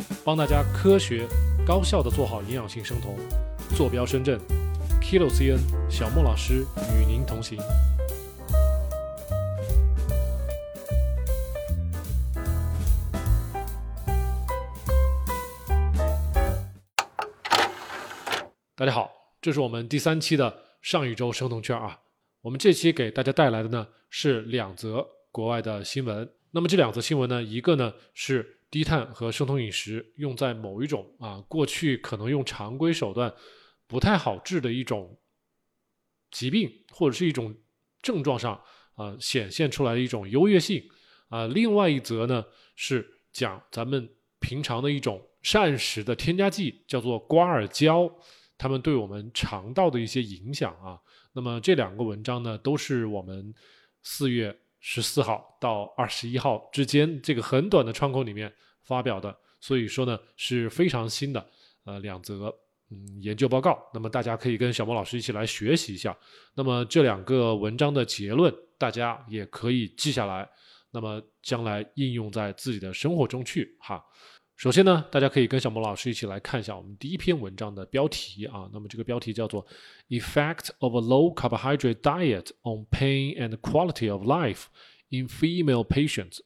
帮大家科学高效的做好营养性生酮，坐标深圳 Kilo CN 小莫老师与您同行。大家好，这是我们第3期的上一周生酮圈啊。我们这期给大家带来的呢是2则国外的新闻。那么这2则新闻呢，一个呢是低碳和生酮饮食用在某一种过去可能用常规手段不太好治的一种疾病或者是一种症状上显现出来的一种优越性另外一则呢是讲咱们平常的一种膳食的添加剂，叫做瓜尔胶，它们对我们肠道的一些影响那么这2个文章呢都是我们4月14号到21号之间这个很短的窗口里面发表的，所以说呢是非常新的2则研究报告，那么大家可以跟小莫老师一起来学习一下。那么这2个文章的结论大家也可以记下来，那么将来应用在自己的生活中去首先呢，大家可以跟小莫老师一起来看一下我们第一篇文章的标题那么这个标题叫做 Effect of a Low Carbohydrate Diet on Pain and Quality of Life in Female Patients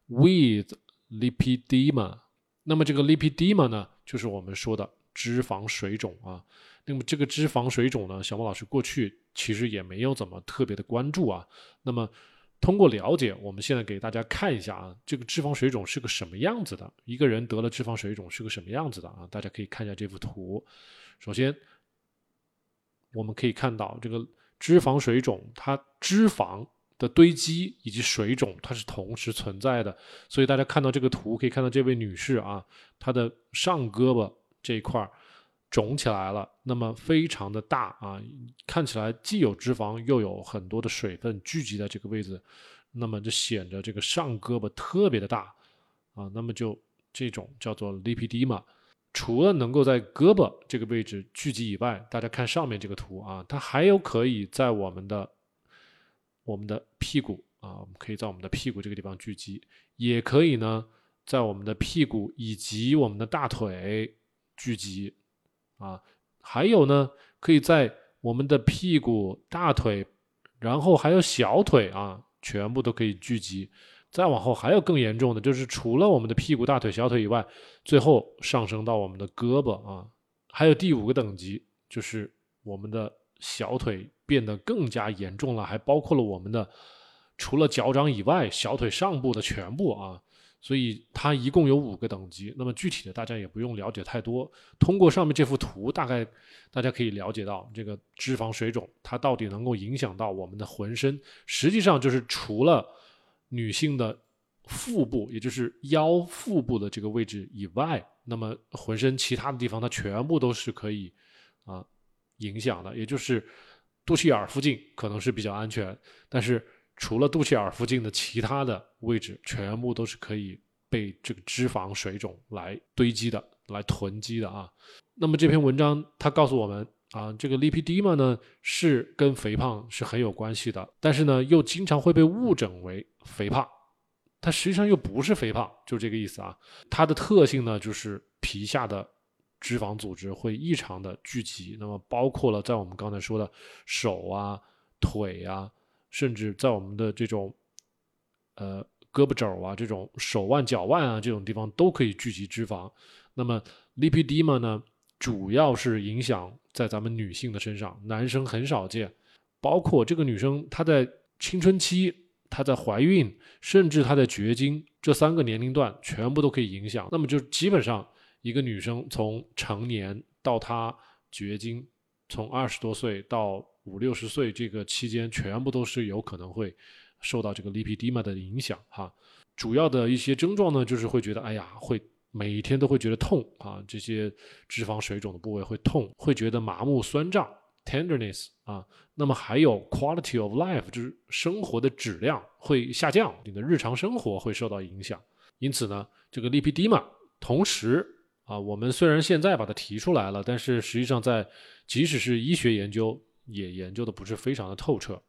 with Lipedema。 那么这个 Lipedema 呢就是我们说的脂肪水肿那么这个脂肪水肿呢，小莫老师过去其实也没有怎么特别的关注那么通过了解，我们现在给大家看一下这个脂肪水肿是个什么样子的，一个人得了脂肪水肿是个什么样子的大家可以看一下这幅图。首先我们可以看到这个脂肪水肿，它脂肪的堆积以及水肿它是同时存在的，所以大家看到这个图可以看到这位女士她的上胳膊这一块肿起来了，那么非常的大看起来既有脂肪又有很多的水分聚集在这个位置，那么就显得这个上胳膊特别的大那么就这种叫做 lipedema。 除了能够在胳膊这个位置聚集以外，大家看上面这个图它还有可以在我们的屁股我们可以在我们的屁股这个地方聚集，也可以呢在我们的屁股以及我们的大腿聚集还有呢可以在我们的屁股、大腿，然后还有小腿全部都可以聚集。再往后还有更严重的，就是除了我们的屁股、大腿、小腿以外，最后上升到我们的胳膊还有第5个等级，就是我们的小腿变得更加严重了，还包括了我们的除了脚掌以外小腿上部的全部所以它一共有5个等级。那么具体的大家也不用了解太多，通过上面这幅图大概大家可以了解到这个脂肪水肿它到底能够影响到我们的浑身。实际上就是除了女性的腹部，也就是腰腹部的这个位置以外，那么浑身其他的地方它全部都是可以影响的，也就是肚脐眼附近可能是比较安全，但是除了肚脐眼附近的其他的位置全部都是可以被这个脂肪水肿来堆积的，来囤积的那么这篇文章它告诉我们这个 lipedema 呢是跟肥胖是很有关系的，但是呢又经常会被误诊为肥胖，它实际上又不是肥胖，就这个意思它的特性呢就是皮下的脂肪组织会异常的聚集，那么包括了在我们刚才说的手腿甚至在我们的这种胳膊肘这种手腕脚腕这种地方都可以聚集脂肪。那么 lipedema 呢主要是影响在咱们女性的身上，男生很少见，包括这个女生她在青春期、她在怀孕，甚至她在绝经，这3个年龄段全部都可以影响。那么就基本上一个女生从成年到她绝经，从20多岁到50、60岁这个期间全部都是有可能会受到这个 lipedema 的影响主要的一些症状呢就是会觉得会每一天都会觉得痛这些脂肪水肿的部位会痛，会觉得麻木酸胀 tenderness 那么还有 quality of life 就是生活的质量会下降，你的日常生活会受到影响。因此呢这个 lipedema 同时我们虽然现在把它提出来了，但是实际上即使是医学研究也研究的不是非常的透彻。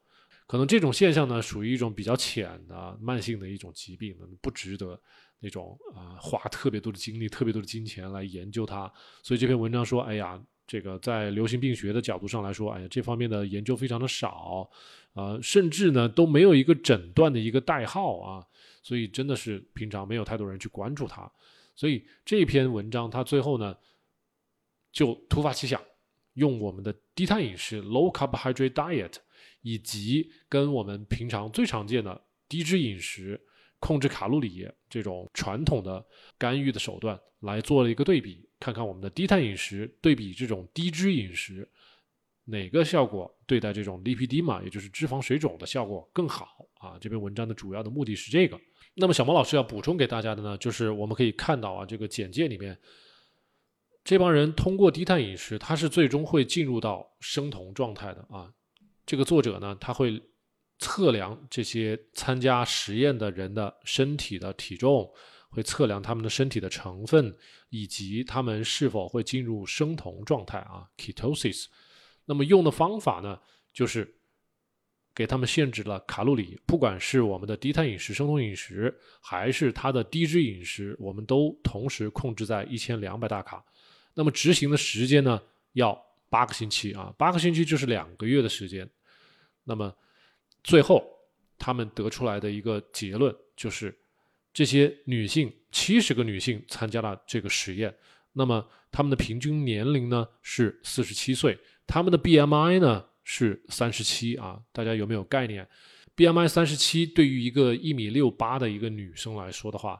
可能这种现象呢，属于一种比较浅的慢性的一种疾病，不值得那种花特别多的精力、特别多的金钱来研究它。所以这篇文章说，哎呀，这个在流行病学的角度上来说，哎呀，这方面的研究非常的少，甚至呢都没有一个诊断的一个代号啊，所以真的是平常没有太多人去关注它。所以这篇文章它最后呢就突发奇想，用我们的低碳饮食 （low carbohydrate diet） 以及跟我们平常最常见的低脂饮食、控制卡路里这种传统的干预的手段来做了一个对比，看看我们的低碳饮食对比这种低脂饮食，哪个效果对待这种 lipedema， 也就是脂肪水肿的效果更好啊？这篇文章的主要的目的是这个。那么小毛老师要补充给大家的呢，就是我们可以看到啊，这个简介里面，这帮人通过低碳饮食，他是最终会进入到生酮状态的啊。这个作者呢，他会测量这些参加实验的人的身体的体重，会测量他们的身体的成分，以及他们是否会进入生酮状态啊 （ketosis）。那么用的方法呢，就是给他们限制了卡路里，不管是我们的低碳饮食、生酮饮食，还是它的低脂饮食，我们都同时控制在1200大卡。那么执行的时间呢，要8个星期啊，8个星期就是2个月的时间。那么最后他们得出来的一个结论就是，这些女性70个女性参加了这个实验，那么她们的平均年龄呢是47岁，她们的 BMI 呢是37啊，大家有没有概念？ BMI 37对于一个1.68米的一个女生来说的话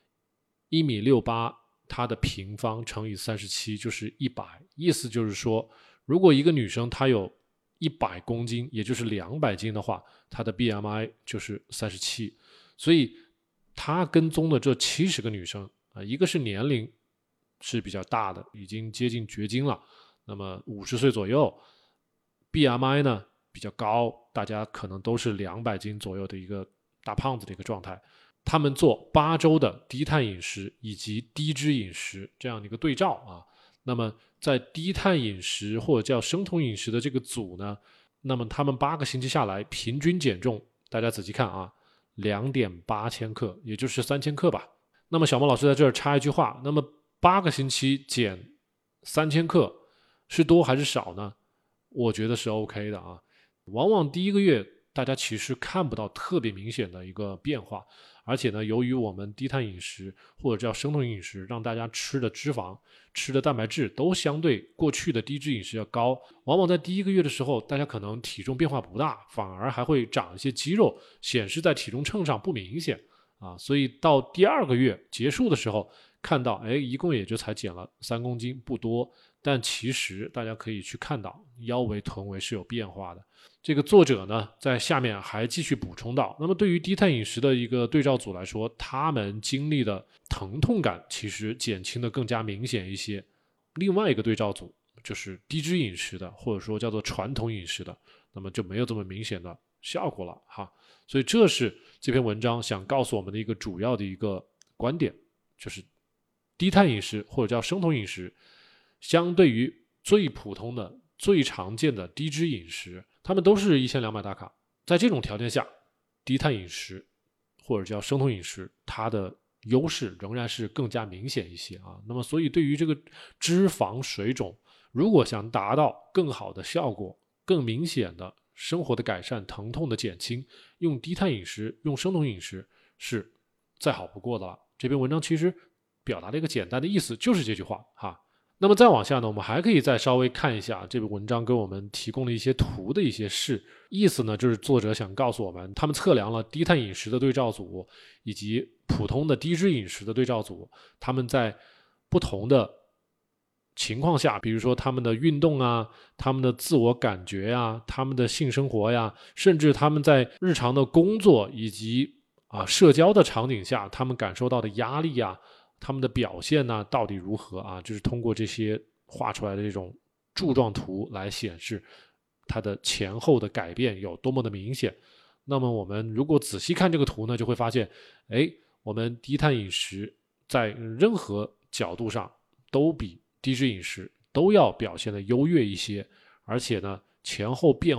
，1.68米它的平方乘以37就是100，意思就是说，如果一个女生她有100公斤，也就是200斤的话，她的 BMI 就是37。所以她跟踪的这70个女生一个是年龄是比较大的，已经接近绝经了，那么50岁左右。BMI 呢比较高，大家可能都是200斤左右的一个大胖子的一个状态。他们做8周的低碳饮食以及低脂饮食这样的一个对照啊，那么在低碳饮食或者叫生酮饮食的这个组呢，那么他们8个星期下来平均减重，大家仔细看啊，2.8千克，也就是3000克吧。那么小莫老师在这儿插一句话，那么8个星期减3000克是多还是少呢？我觉得是 OK 的啊。往往第一个月大家其实看不到特别明显的一个变化，而且呢，由于我们低碳饮食或者叫生酮饮食，让大家吃的脂肪、吃的蛋白质都相对过去的低脂饮食要高，往往在第一个月的时候，大家可能体重变化不大，反而还会长一些肌肉，显示在体重秤上不明显啊。所以到第2个月结束的时候，看到一共也就才减了3公斤，不多。但其实大家可以去看到腰围、臀围是有变化的。这个作者呢，在下面还继续补充到，那么对于低碳饮食的一个对照组来说，他们经历的疼痛感其实减轻的更加明显一些。另外一个对照组就是低脂饮食的，或者说叫做传统饮食的，那么就没有这么明显的效果了哈。所以这是这篇文章想告诉我们的一个主要的一个观点，就是低碳饮食或者叫生酮饮食，相对于最普通的、最常见的低脂饮食，它们都是1200大卡。在这种条件下，低碳饮食或者叫生酮饮食，它的优势仍然是更加明显一些啊。那么，所以对于这个脂肪水肿，如果想达到更好的效果、更明显的生活的改善、疼痛的减轻，用低碳饮食、用生酮饮食是再好不过的了。这篇文章其实表达了一个简单的意思，就是这句话哈。那么再往下呢，我们还可以再稍微看一下这篇文章给我们提供了一些图的一些示意思呢，就是作者想告诉我们，他们测量了低碳饮食的对照组以及普通的低脂饮食的对照组，他们在不同的情况下，比如说他们的运动啊，他们的自我感觉呀，他们的性生活呀，甚至他们在日常的工作以及社交的场景下，他们感受到的压力呀，他们的表现呢到底如何啊？就是通过这些画出来的这种柱状图来显示它的前后的改变有多么的明显。那么我们如果仔细看这个图呢，就会发现，我们低碳饮食在任何角度上都比低脂饮食都要表现的优越一些，而且呢前后变化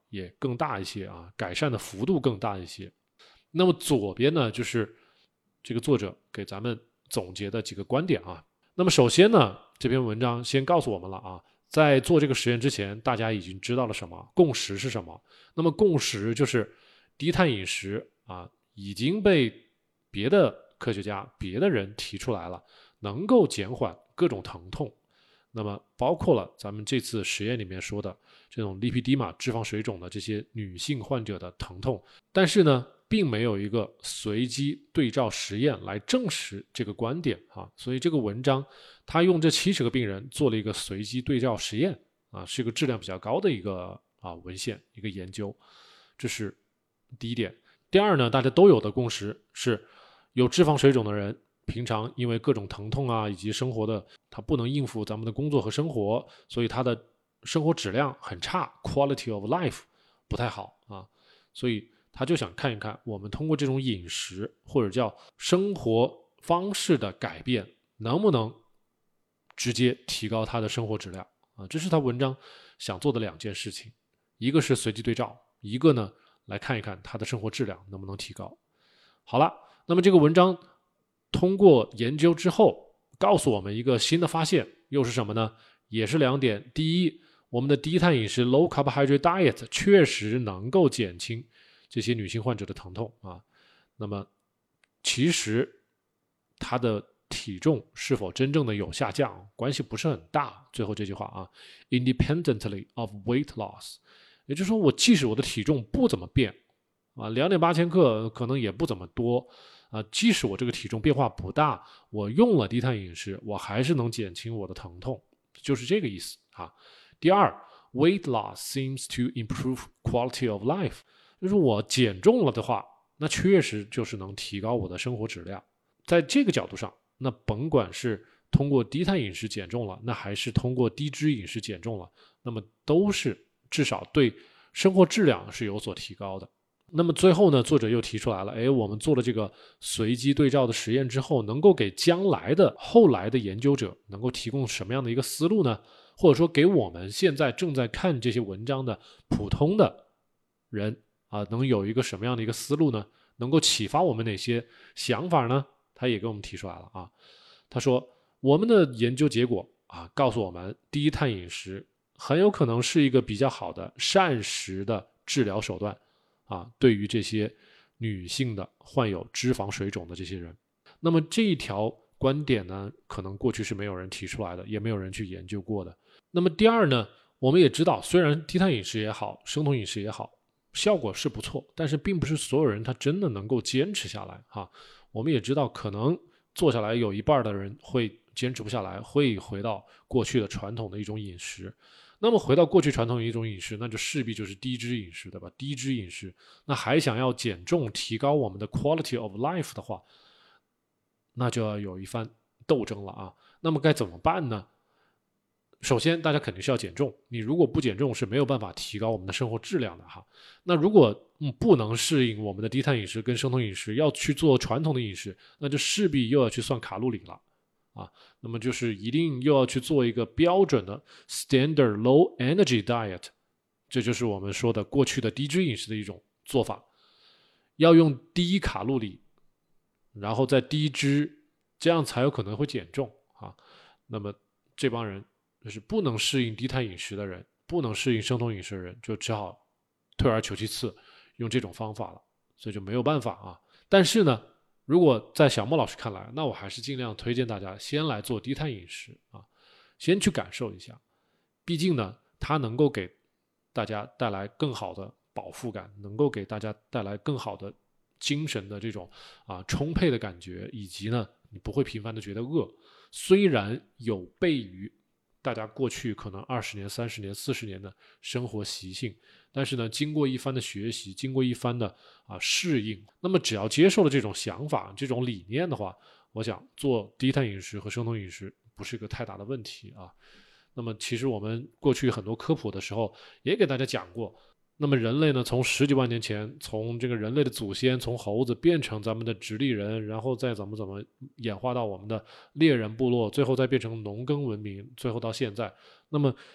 也更大一些啊，改善的幅度更大一些。那么左边呢，就是这个作者给咱们总结的几个观点啊。那么首先呢，这篇文章先告诉我们了啊，在做这个实验之前，大家已经知道了什么？共识是什么？那么共识就是低碳饮食啊，已经被别的科学家、别的人提出来了，能够减缓各种疼痛。那么包括了咱们这次实验里面说的这种 lipedema 脂肪水肿的这些女性患者的疼痛，但是呢，并没有一个随机对照实验来证实这个观点啊。所以这个文章他用这70个病人做了一个随机对照实验啊，是一个质量比较高的一个文献一个研究，这是第一点。第二呢，大家都有的共识是，有脂肪水肿的人平常因为各种疼痛啊，以及生活的他不能应付咱们的工作和生活，所以他的生活质量很差 ，quality of life 不太好啊，所以他就想看一看我们通过这种饮食或者叫生活方式的改变，能不能直接提高他的生活质量啊？这是他文章想做的2件事情，一个是随机对照，一个呢来看一看他的生活质量能不能提高。好了，那么这个文章通过研究之后，告诉我们一个新的发现，又是什么呢？也是2点。第一，我们的低碳饮食 low carbohydrate diet 确实能够减轻这些女性患者的疼痛啊。那么其实她的体重是否真正的有下降，关系不是很大。最后这句话啊 ，independently of weight loss， 也就是说，即使我的体重不怎么变啊，2.8千克可能也不怎么多。即使我这个体重变化不大，我用了低碳饮食，我还是能减轻我的疼痛，就是这个意思啊。第二 ，weight loss seems to improve quality of life， 就是我减重了的话，那确实就是能提高我的生活质量。在这个角度上，那甭管是通过低碳饮食减重了，那还是通过低脂饮食减重了，那么都是至少对生活质量是有所提高的。那么最后呢，作者又提出来了，我们做了这个随机对照的实验之后，能够给将来的后来的研究者能够提供什么样的一个思路呢？或者说给我们现在正在看这些文章的普通的人啊，能有一个什么样的一个思路呢？能够启发我们哪些想法呢？他也给我们提出来了啊。他说，我们的研究结果啊，告诉我们低碳饮食很有可能是一个比较好的膳食的治疗手段。对于这些女性的患有脂肪水肿的这些人，那么这一条观点呢，可能过去是没有人提出来的，也没有人去研究过的。那么第二呢，我们也知道，虽然低碳饮食也好，生酮饮食也好，效果是不错，但是并不是所有人他真的能够坚持下来哈。我们也知道，可能做下来有一半的人会坚持不下来，会回到过去的传统的一种饮食。那么回到过去传统的一种饮食，那就势必就是低脂饮食，对吧？低脂饮食，那还想要减重，提高我们的 quality of life 的话，那就要有一番斗争了啊。那么该怎么办呢？首先，大家肯定是要减重。你如果不减重，是没有办法提高我们的生活质量的哈。那如果不能适应我们的低碳饮食跟生酮饮食，要去做传统的饮食，那就势必又要去算卡路里了。那么就是一定又要去做一个标准的 standard low energy diet， 这就是我们说的过去的低脂饮食的一种做法，要用低卡路里，然后再低脂，这样才有可能会减重啊。那么这帮人就是不能适应低碳饮食的人，不能适应生酮饮食的人，就只好退而求其次，用这种方法了，所以就没有办法啊。但是呢，如果在小莫老师看来，那我还是尽量推荐大家先来做低碳饮食啊，先去感受一下。毕竟呢，它能够给大家带来更好的饱腹感，能够给大家带来更好的精神的这种充沛的感觉，以及呢，你不会频繁的觉得饿。虽然有悖于大家过去可能20年、30年、40年的生活习性，但是呢，经过一番的学习，经过一番的适应，那么只要接受了这种想法、这种理念的话，我想做低碳饮食和生酮饮食不是一个太大的问题啊。那么其实我们过去很多科普的时候也给大家讲过，那么人类呢，从10几万年前，从这个人类的祖先从猴子变成咱们的直立人，然后再怎么演化到我们的猎人部落，最后再变成农耕文明，最后到现在。那么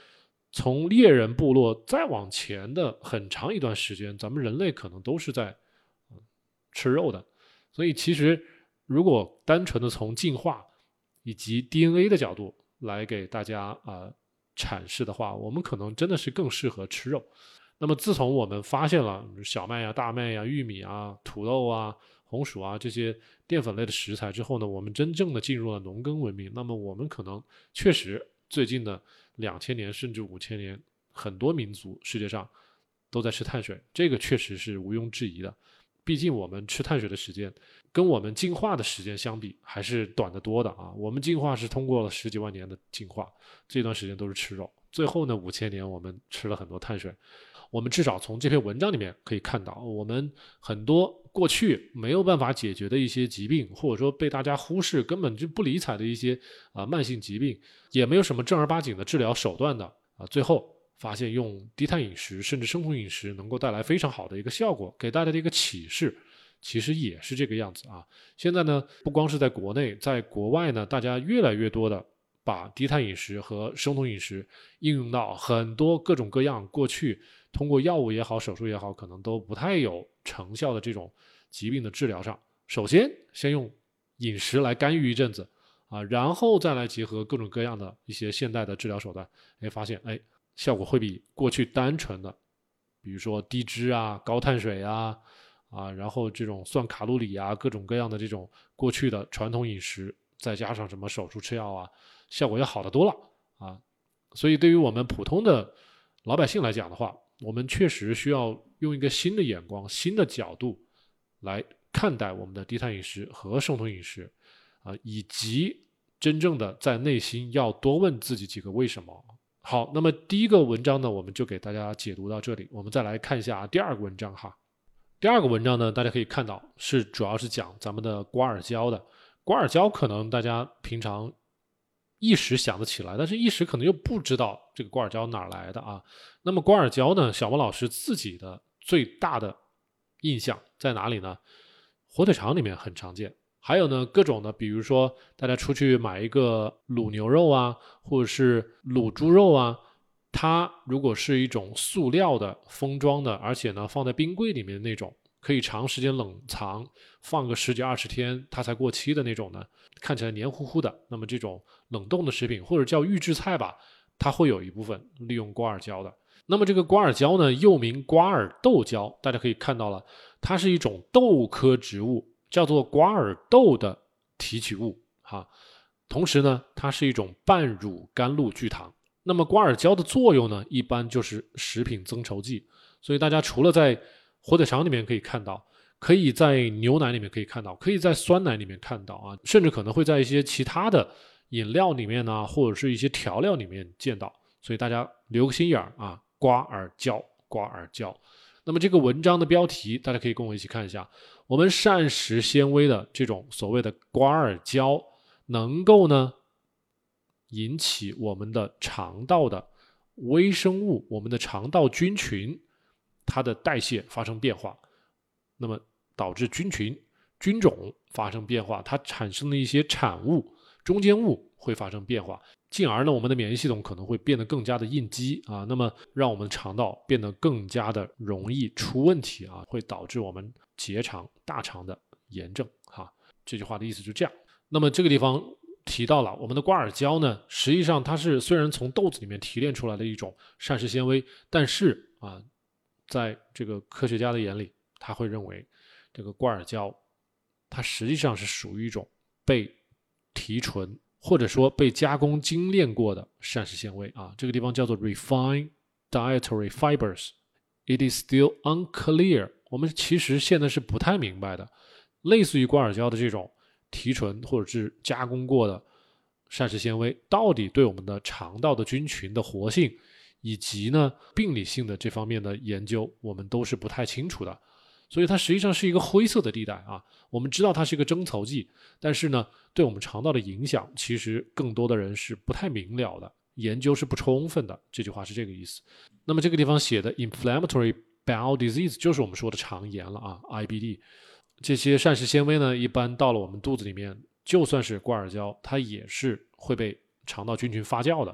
从猎人部落再往前的很长一段时间，咱们人类可能都是在吃肉的。所以其实如果单纯的从进化以及 DNA 的角度来给大家阐释的话，我们可能真的是更适合吃肉。那么自从我们发现了小麦呀、大麦呀、玉米啊、土豆啊、红薯啊这些淀粉类的食材之后呢，我们真正的进入了农耕文明。那么我们可能确实最近的2000年甚至5000年，很多民族世界上都在吃碳水，这个确实是毋庸置疑的。毕竟我们吃碳水的时间跟我们进化的时间相比还是短得多的啊。我们进化是通过了10几万年的进化，这段时间都是吃肉，最后呢5000年我们吃了很多碳水。我们至少从这篇文章里面可以看到，我们很多过去没有办法解决的一些疾病，或者说被大家忽视根本就不理睬的一些慢性疾病，也没有什么正儿八经的治疗手段的最后发现用低碳饮食甚至生酮饮食能够带来非常好的一个效果，给大家的一个启示其实也是这个样子啊。现在呢不光是在国内，在国外呢，大家越来越多的把低碳饮食和生酮饮食应用到很多各种各样过去通过药物也好手术也好可能都不太有成效的这种疾病的治疗上。首先先用饮食来干预一阵子然后再来结合各种各样的一些现代的治疗手段，发现效果会比过去单纯的比如说低脂啊、高碳水然后这种算卡路里各种各样的这种过去的传统饮食，再加上什么手术吃药效果要好得多了所以对于我们普通的老百姓来讲的话，我们确实需要用一个新的眼光、新的角度来看待我们的低碳饮食和生酮饮食以及真正的在内心要多问自己几个为什么。好，那么第一个文章呢，我们就给大家解读到这里。我们再来看一下第二个文章哈。第二个文章呢，大家可以看到是主要是讲咱们的瓜尔胶的。瓜尔胶可能大家平常一时想得起来，但是一时可能又不知道这个瓜尔胶哪来的那么瓜尔胶呢，小莫老师自己的最大的印象在哪里呢？火腿肠里面很常见，还有呢各种的，比如说大家出去买一个卤牛肉或者是卤猪肉它如果是一种塑料的封装的，而且呢放在冰柜里面的那种可以长时间冷藏，放个10几20天它才过期的那种呢，看起来黏糊糊的，那么这种冷冻的食品或者叫预制菜吧，它会有一部分利用瓜尔胶的。那么这个瓜尔胶呢，又名瓜尔豆胶，大家可以看到了，它是一种豆科植物，叫做瓜尔豆的提取物同时呢，它是一种半乳甘露聚糖。那么瓜尔胶的作用呢，一般就是食品增稠剂，所以大家除了在火腿肠里面可以看到，可以在牛奶里面可以看到，可以在酸奶里面看到甚至可能会在一些其他的饮料里面或者是一些调料里面见到。所以大家留个心眼瓜尔胶，瓜尔胶。那么这个文章的标题大家可以跟我一起看一下，我们膳食纤维的这种所谓的瓜尔胶能够呢引起我们的肠道的微生物，我们的肠道菌群它的代谢发生变化，那么导致菌群菌种发生变化，它产生的一些产物中间物会发生变化，进而呢我们的免疫系统可能会变得更加的应激那么让我们肠道变得更加的容易出问题会导致我们结肠大肠的炎症这句话的意思就是这样。那么这个地方提到了我们的瓜尔胶呢，实际上它是虽然从豆子里面提炼出来的一种膳食纤维，但是在这个科学家的眼里，他会认为这个瓜尔胶它实际上是属于一种被提纯或者说被加工精炼过的膳食纤维这个地方叫做 refined dietary fibers. It is still unclear. 我们其实现在是不太明白的，类似于瓜尔胶的这种提纯或者是加工过的膳食纤维到底对我们的肠道的菌群的活性以及呢病理性的这方面的研究我们都是不太清楚的，所以它实际上是一个灰色的地带我们知道它是一个增稠剂，但是呢对我们肠道的影响其实更多的人是不太明了的，研究是不充分的，这句话是这个意思。那么这个地方写的 inflammatory bowel disease 就是我们说的肠炎了IBD。这些膳食纤维呢一般到了我们肚子里面，就算是瓜尔胶它也是会被肠道菌群发酵的，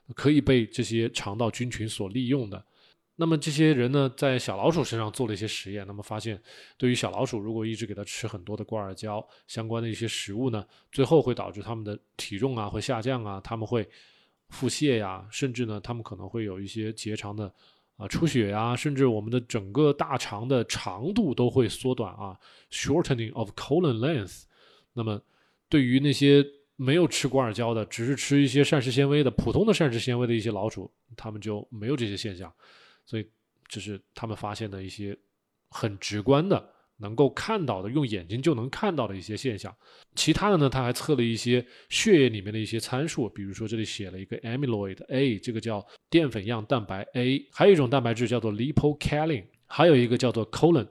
可以被这些肠道菌群所利用的。那么这些人呢，在小老鼠身上做了一些实验，那么发现对于小老鼠，如果一直给它吃很多的瓜尔胶相关的一些食物呢，最后会导致它们的体重会下降它们会腹泻甚至呢，它们可能会有一些结肠的出血甚至我们的整个大肠的长度都会缩短shortening of colon length。那么对于那些没有吃瓜尔胶的，只是吃一些膳食纤维的普通的膳食纤维的一些老鼠，它们就没有这些现象。所以这是他们发现的一些很直观的能够看到的，用眼睛就能看到的一些现象。其他的呢，他还测了一些血液里面的一些参数，比如说这里写了一个 amyloid A， 这个叫淀粉样蛋白 A， 还有一种蛋白质叫做 lipocalin， 还有一个叫做 colon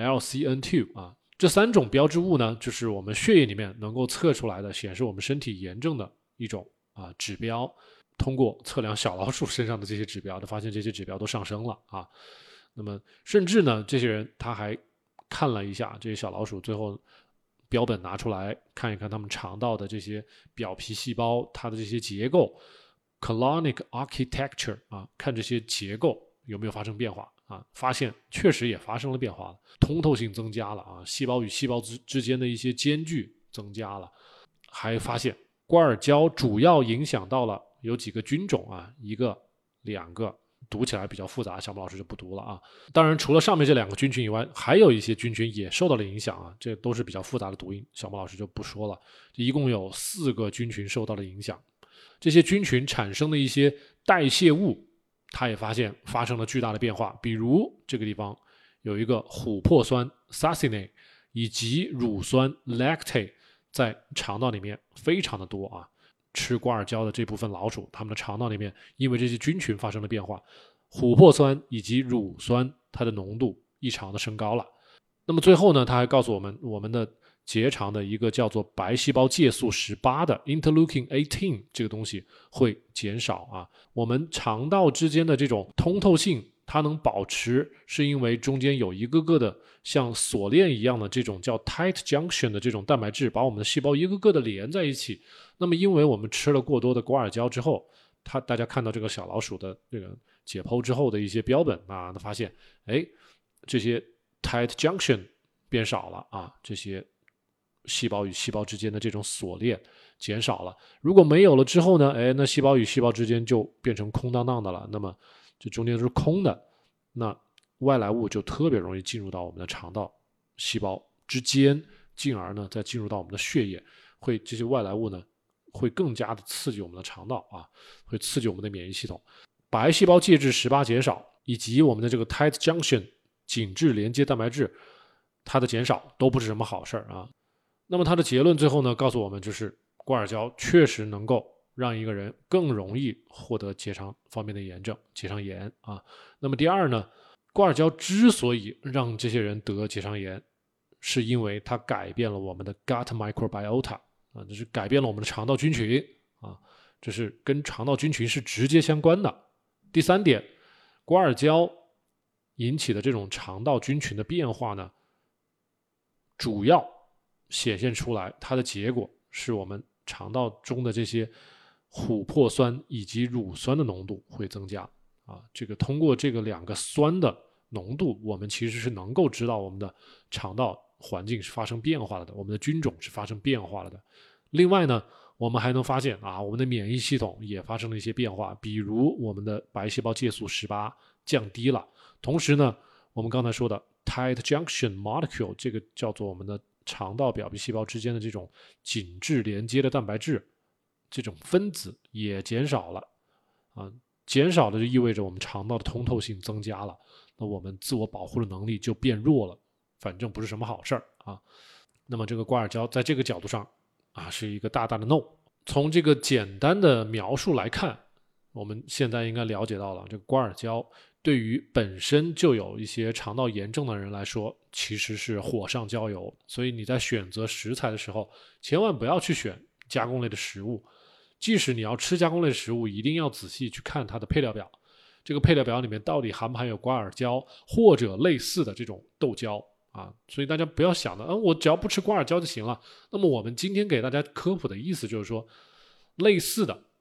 LCN2 这3种标志物呢，就是我们血液里面能够测出来的，显示我们身体炎症的一种指标。通过测量小老鼠身上的这些指标，他发现这些指标都上升了那么甚至呢，这些人他还看了一下这些小老鼠，最后标本拿出来看一看他们肠道的这些表皮细胞，它的这些结构 colonic architecture 看这些结构有没有发生变化发现确实也发生了变化了，通透性增加了细胞与细胞之间的一些间距增加了，还发现瓜尔胶主要影响到了有几个菌种一个2个读起来比较复杂，小木老师就不读了当然除了上面这2个菌群以外，还有一些菌群也受到了影响这都是比较复杂的读音，小木老师就不说了。一共有4个菌群受到了影响，这些菌群产生的一些代谢物，他也发现发生了巨大的变化。比如这个地方有一个琥珀酸 succinate 以及乳酸 lactate 在肠道里面非常的多吃瓜尔胶的这部分老鼠，它们的肠道里面因为这些菌群发生了变化，琥珀酸以及乳酸它的浓度异常的升高了。那么最后呢，他还告诉我们，我们的结肠的一个叫做白细胞介素18的 interleukin 18这个东西会减少我们肠道之间的这种通透性它能保持，是因为中间有一个个的像锁链一样的这种叫 tight junction 的这种蛋白质，把我们的细胞一个个的连在一起。那么因为我们吃了过多的瓜尔胶之后，大家看到这个小老鼠的这个解剖之后的一些标本发现这些 tight junction 变少了这些细胞与细胞之间的这种锁链减少了。如果没有了之后呢，那细胞与细胞之间就变成空荡荡的了，那么这中间是空的，那外来物就特别容易进入到我们的肠道细胞之间，进而呢再进入到我们的血液，这些外来物呢会更加的刺激我们的肠道会刺激我们的免疫系统。白细胞介质18减少，以及我们的这个 tight junction 紧致连接蛋白质它的减少都不是什么好事那么它的结论最后呢告诉我们，就是瓜尔胶确实能够让一个人更容易获得结肠方面的炎症，结肠炎那么第二呢，瓜尔胶之所以让这些人得结肠炎，是因为它改变了我们的 gut microbiota这是改变了我们的肠道菌群这是跟肠道菌群是直接相关的。第3点，瓜尔胶引起的这种肠道菌群的变化呢，主要显现出来，它的结果是我们肠道中的这些琥珀酸以及乳酸的浓度会增加这个通过这个2个酸的浓度，我们其实是能够知道我们的肠道环境是发生变化了的，我们的菌种是发生变化了的。另外呢，我们还能发现我们的免疫系统也发生了一些变化，比如我们的白细胞介素18降低了，同时呢，我们刚才说的 tight junction molecule 这个叫做我们的肠道表皮细胞之间的这种紧致连接的蛋白质，这种分子也减少了减少的就意味着我们肠道的通透性增加了，那我们自我保护的能力就变弱了，反正不是什么好事那么这个瓜尔胶在这个角度上是一个大大的 no。 从这个简单的描述来看，我们现在应该了解到了，这个瓜尔胶对于本身就有一些肠道炎症的人来说其实是火上浇油，所以你在选择食材的时候千万不要去选加工类的食物，即使你要吃加工类食物，一定要仔细去看它的配料表，这个配料表里面到底含不含有瓜尔胶或者类似的这种豆胶所以大家不要想的我只要不吃瓜尔胶就行了。那么我们今天给大家科普的意思就是说，类似的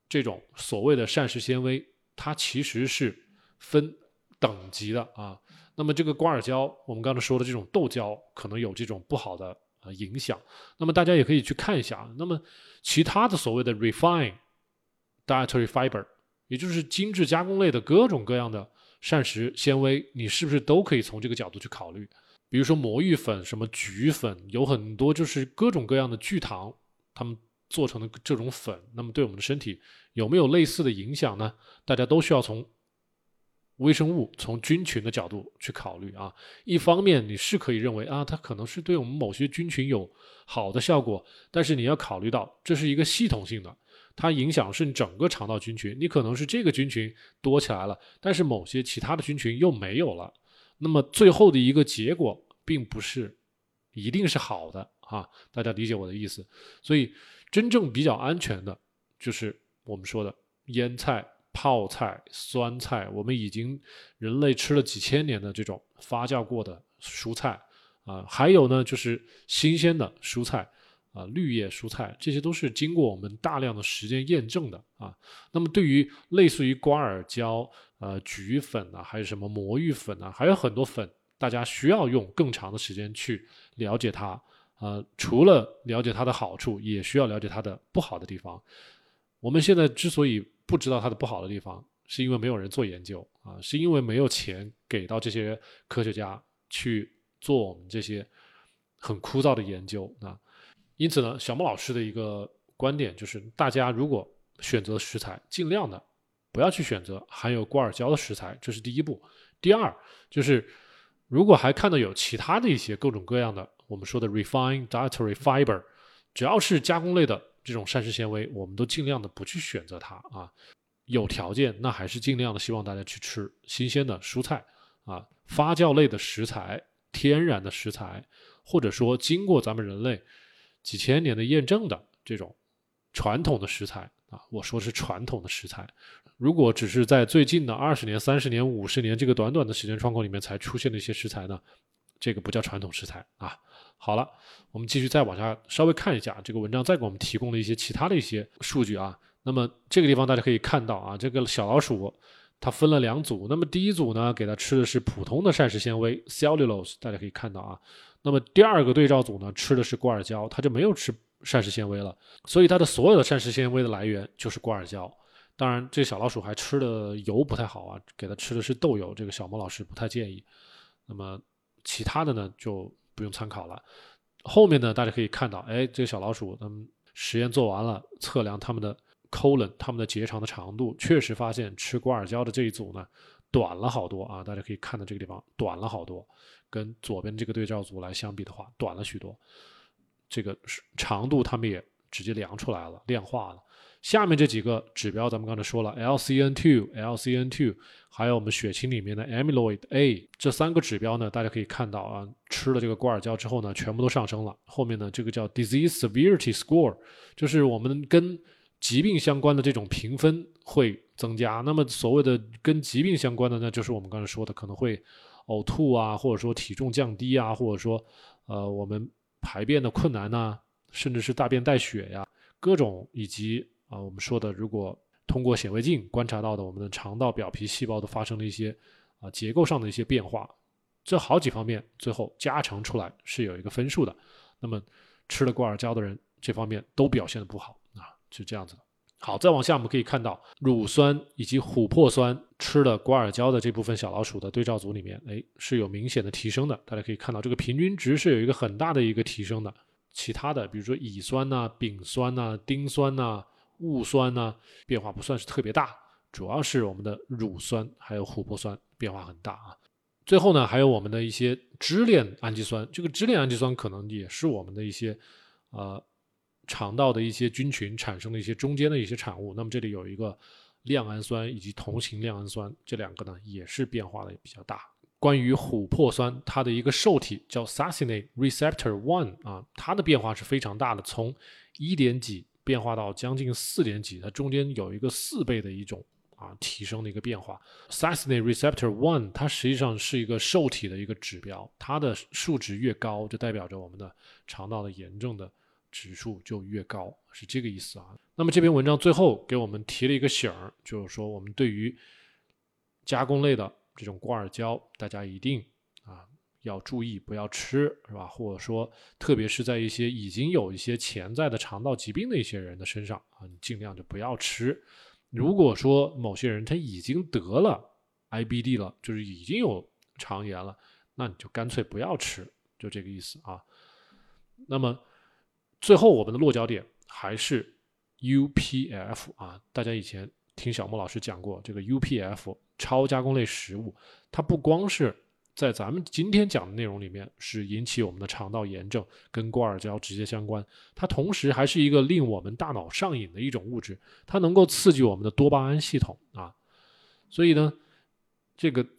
这种所谓的膳食纤维，它其实是分等级的啊。那么这个瓜尔胶，我们刚才说的这种豆胶，可能有这种不好的影响。那么大家也可以去看一下。那么其他的所谓的 refined dietary fiber， 也就是精致加工类的各种各样的膳食纤维，你是不是都可以从这个角度去考虑？比如说魔芋粉、什么菊粉，有很多就是各种各样的聚糖，他们做成的这种粉，那么对我们的身体有没有类似的影响呢？大家都需要从微生物、从菌群的角度去考虑啊。一方面你是可以认为啊，它可能是对我们某些菌群有好的效果，但是你要考虑到这是一个系统性的，它影响是你整个肠道菌群，你可能是这个菌群多起来了，但是某些其他的菌群又没有了，那么最后的一个结果并不是一定是好的啊，大家理解我的意思。所以真正比较安全的就是我们说的腌菜、泡菜、酸菜，我们已经人类吃了几千年的这种发酵过的蔬菜啊，还有呢就是新鲜的蔬菜啊，绿叶蔬菜，这些都是经过我们大量的时间验证的啊。那么对于类似于瓜尔胶、菊粉啊，还有什么魔芋粉啊，还有很多粉，大家需要用更长的时间去了解它。除了了解它的好处，也需要了解它的不好的地方。我们现在之所以不知道它的不好的地方，是因为没有人做研究啊，是因为没有钱给到这些科学家去做我们这些很枯燥的研究啊。因此呢，小莫老师的一个观点就是，大家如果选择食材，尽量的不要去选择含有瓜尔胶的食材，这是第一步。第二就是如果还看到有其他的一些各种各样的我们说的 refined dietary fiber， 只要是加工类的这种膳食纤维，我们都尽量的不去选择它啊。有条件那还是尽量的希望大家去吃新鲜的蔬菜啊，发酵类的食材、天然的食材，或者说经过咱们人类几千年的验证的这种传统的食材啊，我说是传统的食材。如果只是在最近的20年、30年、50年这个短短的时间窗口里面才出现的一些食材呢，这个不叫传统食材啊。好了，我们继续再往下稍微看一下这个文章，再给我们提供了一些其他的一些数据啊。那么这个地方大家可以看到啊，这个小老鼠它分了2组，那么第一组呢给它吃的是普通的膳食纤维 cellulose， 大家可以看到啊。那么第二个对照组呢吃的是瓜尔胶，它就没有吃膳食纤维了，所以它的所有的膳食纤维的来源就是瓜尔胶。当然这小老鼠还吃的油不太好啊，给它吃的是豆油，这个小莫老师不太建议。那么其他的呢就不用参考了。后面呢大家可以看到，哎，这个小老鼠实验做完了，测量它们的 colon， 它们的结肠的长度，确实发现吃瓜尔胶的这一组呢短了好多啊，大家可以看到这个地方短了好多，跟左边这个对照组来相比的话短了许多，这个长度他们也直接量出来了，量化了。下面这几个指标咱们刚才说了 LCN2 还有我们血清里面的 amyloid A， 这3个指标呢大家可以看到啊，吃了这个瓜尔胶之后呢全部都上升了。后面呢这个叫 disease severity score， 就是我们跟疾病相关的这种评分会增加。那么所谓的跟疾病相关的呢，就是我们刚才说的可能会呕吐啊，或者说体重降低啊，或者说我们排便的困难啊，甚至是大便带血呀，各种以及我们说的如果通过显微镜观察到的我们的肠道表皮细胞都发生了一些结构上的一些变化，这好几方面最后加成出来是有一个分数的。那么吃了瓜尔胶的人这方面都表现得不好啊，是这样子的。好，再往下我们可以看到乳酸以及琥珀酸吃了瓜尔胶的这部分小老鼠的对照组里面，是有明显的提升的。大家可以看到这个平均值是有一个很大的一个提升的。其他的比如说乙酸啊、丙酸啊、丁酸啊、戊酸啊变化不算是特别大，主要是我们的乳酸还有琥珀酸变化很大啊。最后呢还有我们的一些支链氨基酸，这个支链氨基酸可能也是我们的一些肠道的一些菌群产生的一些中间的一些产物。那么这里有一个亮氨酸以及同型亮氨酸，这2个呢也是变化的比较大。关于琥珀酸，它的一个受体叫 succinate receptor 1啊，它的变化是非常大的，从1点几变化到将近4点几，它中间有一个4倍的一种提升的一个变化。succinate receptor 1它实际上是一个受体的一个指标，它的数值越高就代表着我们的肠道的炎症的指数就越高，是这个意思啊。那么这篇文章最后给我们提了一个醒儿，就是说我们对于加工类的这种瓜尔胶，大家一定要注意不要吃，是吧？或者说特别是在一些已经有一些潜在的肠道疾病的一些人的身上你尽量就不要吃。如果说某些人他已经得了 IBD 了，就是已经有肠炎了，那你就干脆不要吃，就这个意思啊。那么最后我们的落脚点还是 UPF 大家以前听小莫老师讲过，这个 UPF 超加工类食物，它不光是在咱们今天讲的内容里面是引起我们的肠道炎症，跟瓜尔胶直接相关，它同时还是一个令我们大脑上瘾的一种物质，它能够刺激我们的多巴胺系统所以呢，这个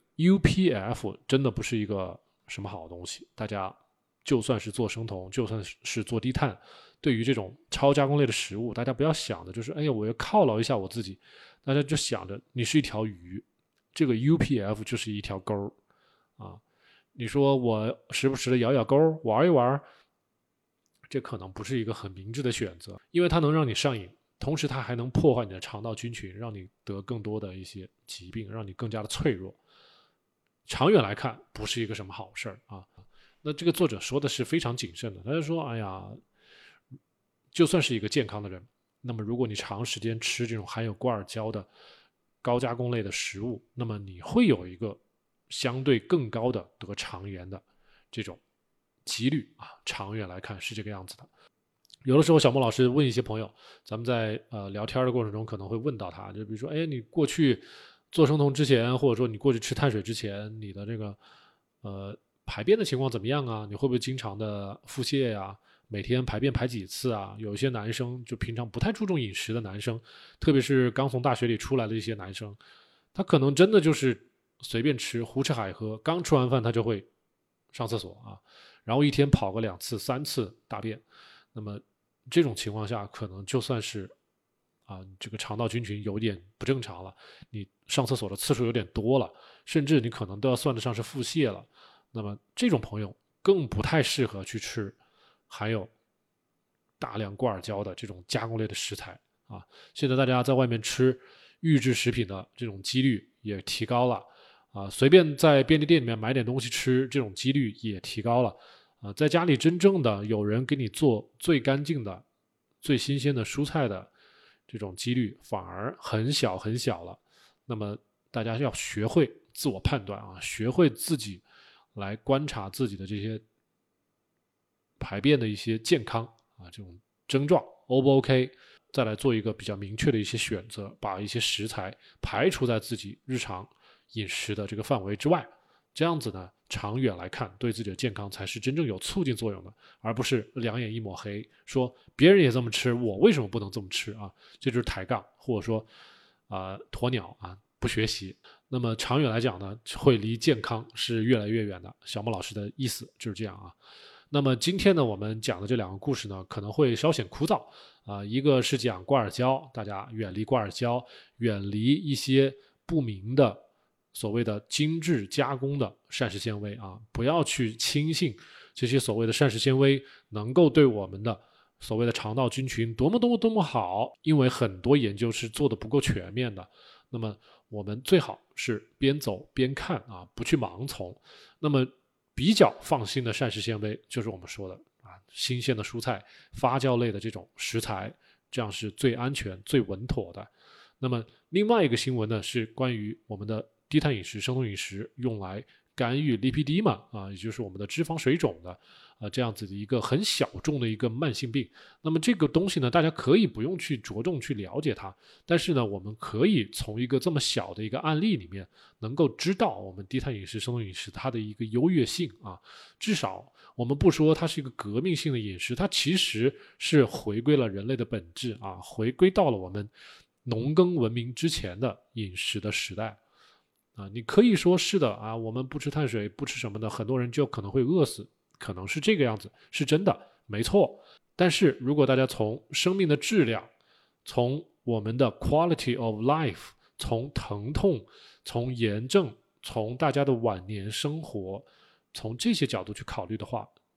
UPF 真的不是一个什么好东西，大家就算是做生酮，就算是做低碳，对于这种超加工类的食物，大家不要想的就是哎呀我要犒劳一下我自己，大家就想着你是一条鱼，这个 UPF 就是一条钩你说我时不时的摇摇钩玩一玩，这可能不是一个很明智的选择，因为它能让你上瘾，同时它还能破坏你的肠道菌群，让你得更多的一些疾病，让你更加的脆弱，长远来看不是一个什么好事儿那这个作者说的是非常谨慎的，他就说哎呀，就算是一个健康的人，那么如果你长时间吃这种含有瓜尔胶的高加工类的食物，那么你会有一个相对更高的得肠炎的这种几率长远来看是这个样子的。有的时候小莫老师问一些朋友，咱们在聊天的过程中可能会问到他，就比如说哎，你过去做生酮之前，或者说你过去吃碳水之前，你的这个排便的情况怎么样啊？你会不会经常的腹泻呀？每天排便排几次啊？有一些男生就平常不太注重饮食的男生，特别是刚从大学里出来的一些男生，他可能真的就是随便吃，胡吃海喝，刚吃完饭他就会上厕所然后一天跑个2次3次大便，那么这种情况下，可能就算是这个肠道菌群有点不正常了，你上厕所的次数有点多了，甚至你可能都要算得上是腹泻了。那么这种朋友更不太适合去吃含有大量瓜尔胶的这种加工类的食材现在大家在外面吃预制食品的这种几率也提高了随便在便利店里面买点东西吃，这种几率也提高了在家里真正的有人给你做最干净的、最新鲜的蔬菜的这种几率反而很小很小了。那么大家要学会自我判断学会自己来观察自己的这些排便的一些健康这种症状 O 不 OK， 再来做一个比较明确的一些选择，把一些食材排除在自己日常饮食的这个范围之外，这样子呢，长远来看对自己的健康才是真正有促进作用的，而不是两眼一抹黑，说别人也这么吃，我为什么不能这么吃这就是抬杠，或者说鸵鸟不学习。那么长远来讲呢，会离健康是越来越远的。小莫老师的意思就是这样那么今天呢，我们讲的这2个故事呢，可能会稍显枯燥一个是讲瓜尔胶，大家远离瓜尔胶，远离一些不明的所谓的精致加工的膳食纤维不要去轻信这些所谓的膳食纤维能够对我们的所谓的肠道菌群多么多么多么好，因为很多研究是做的不够全面的。那么我们最好是边走边看不去盲从。那么比较放心的膳食纤维就是我们说的新鲜的蔬菜、发酵类的这种食材，这样是最安全、最稳妥的。那么另外一个新闻呢，是关于我们的低碳饮食、生酮饮食用来干预 lipedema 也就是我们的脂肪水肿的这样子的一个很小众的一个慢性病。那么这个东西呢，大家可以不用去着重去了解它，但是呢，我们可以从一个这么小的一个案例里面，能够知道我们低碳饮食、生酮饮食它的一个优越性至少我们不说它是一个革命性的饮食，它其实是回归了人类的本质回归到了我们农耕文明之前的饮食的时代你可以说是的我们不吃碳水，不吃什么的，很多人就可能会饿死，可能是这个样子，是真的，没错。但是如果大家从生命的质量，从我们的 quality of life， 从疼痛，从炎症，从大家的晚年生活，从这些角度去考虑的话，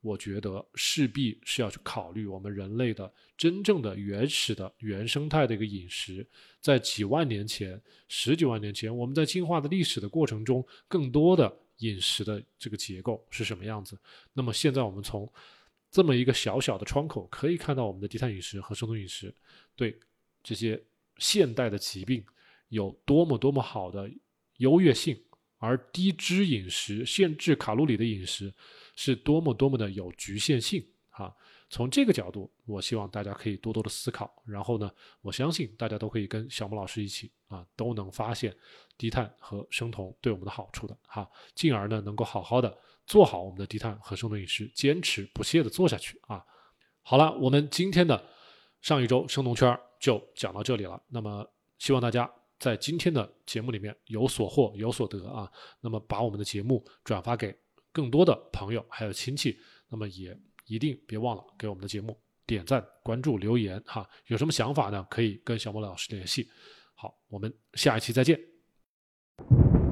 我觉得势必是要去考虑我们人类的真正的原始的原生态的一个饮食。在几万年前、十几万年前，我们在进化的历史的过程中，更多的饮食的这个结构是什么样子。那么现在我们从这么一个小小的窗口可以看到我们的低碳饮食和生酮饮食对这些现代的疾病有多么多么好的优越性，而低脂饮食、限制卡路里的饮食是多么多么的有局限性啊！从这个角度，我希望大家可以多多的思考，然后呢，我相信大家都可以跟小木老师一起啊，都能发现低碳和生酮对我们的好处的哈，进而呢能够好好的做好我们的低碳和生酮饮食，坚持不懈的做下去啊！好了，我们今天的上一周生酮圈就讲到这里了。那么希望大家在今天的节目里面有所获有所得啊。那么把我们的节目转发给更多的朋友还有亲戚，那么也一定别忘了给我们的节目点赞、关注、留言哈。有什么想法呢？可以跟小莫老师联系。好，我们下一期再见。